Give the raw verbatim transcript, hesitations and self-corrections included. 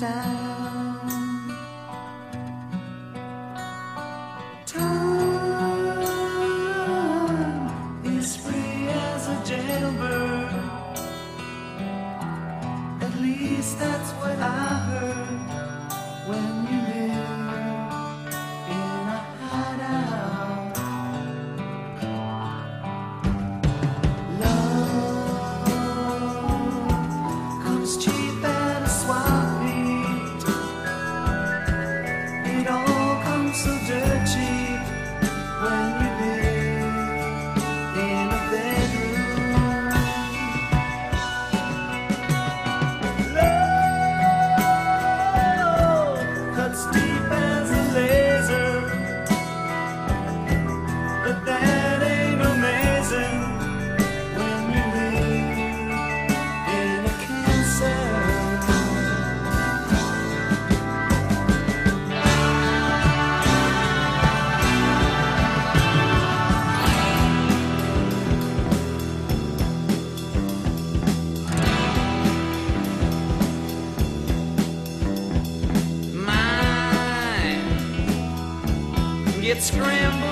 down. Time is free as a jailbird. At least that's what I heard when you live in a hideout. Love comes cheap at a swap meet. It all comes so dirt cheap when you live in a bedroom. Love cuts deep as a laser, but that ain't amazing when you live in a cancer. Get scrambled